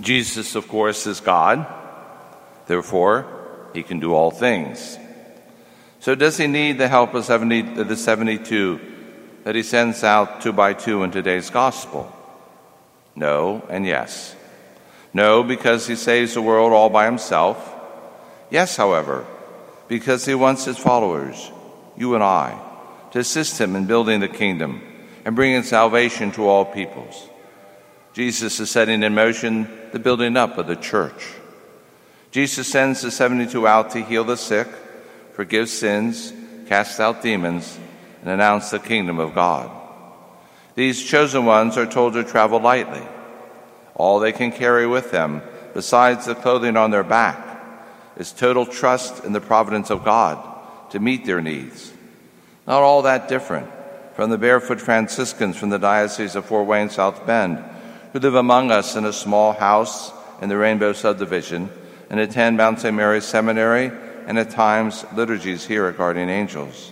Jesus, of course, is God. Therefore, he can do all things. So does he need the help of the 72 that he sends out 2 by 2 in today's gospel? No and yes. No, because he saves the world all by himself. Yes, however, because he wants his followers, you and I, to assist him in building the kingdom and bringing salvation to all peoples. Jesus is setting in motion the building up of the church. Jesus sends the 72 out to heal the sick, forgive sins, cast out demons, and announce the kingdom of God. These chosen ones are told to travel lightly. All they can carry with them, besides the clothing on their back, is total trust in the providence of God to meet their needs. Not all that different from the barefoot Franciscans from the Diocese of Fort Wayne South Bend, who live among us in a small house in the Rainbow Subdivision and attend Mount St. Mary's Seminary and at times liturgies here at Guardian Angels.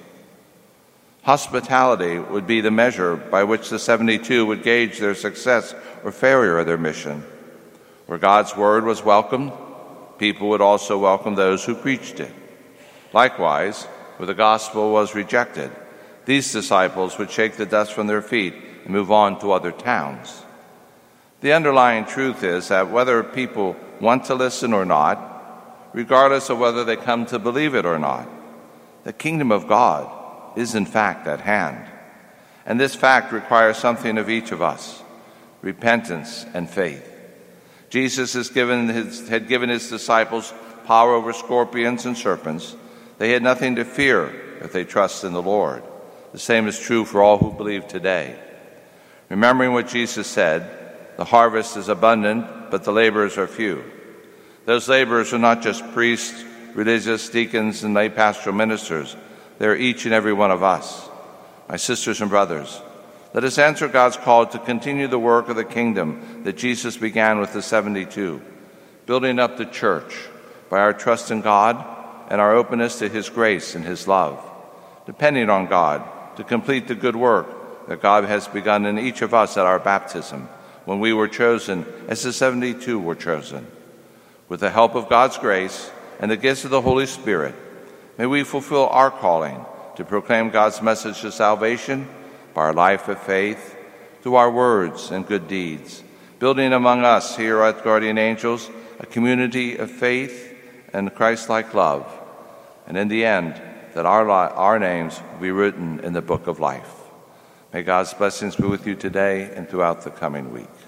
Hospitality would be the measure by which the 72 would gauge their success or failure of their mission. Where God's word was welcomed, people would also welcome those who preached it. Likewise, where the gospel was rejected, these disciples would shake the dust from their feet and move on to other towns. The underlying truth is that whether people want to listen or not, regardless of whether they come to believe it or not, the kingdom of God is in fact at hand. And this fact requires something of each of us: repentance and faith. Jesus had given his disciples power over scorpions and serpents. They had nothing to fear if they trust in the Lord. The same is true for all who believe today. Remembering what Jesus said, the harvest is abundant, but the laborers are few. Those laborers are not just priests, religious, deacons, and lay pastoral ministers. They are each and every one of us. My sisters and brothers, let us answer God's call to continue the work of the kingdom that Jesus began with the 72, building up the church by our trust in God and our openness to his grace and his love, depending on God to complete the good work that God has begun in each of us at our baptism, when we were chosen as the 72 were chosen. With the help of God's grace and the gifts of the Holy Spirit, may we fulfill our calling to proclaim God's message of salvation by our life of faith, through our words and good deeds, building among us here at Guardian Angels a community of faith and Christ-like love, and in the end, that our names will be written in the book of life. May God's blessings be with you today and throughout the coming week.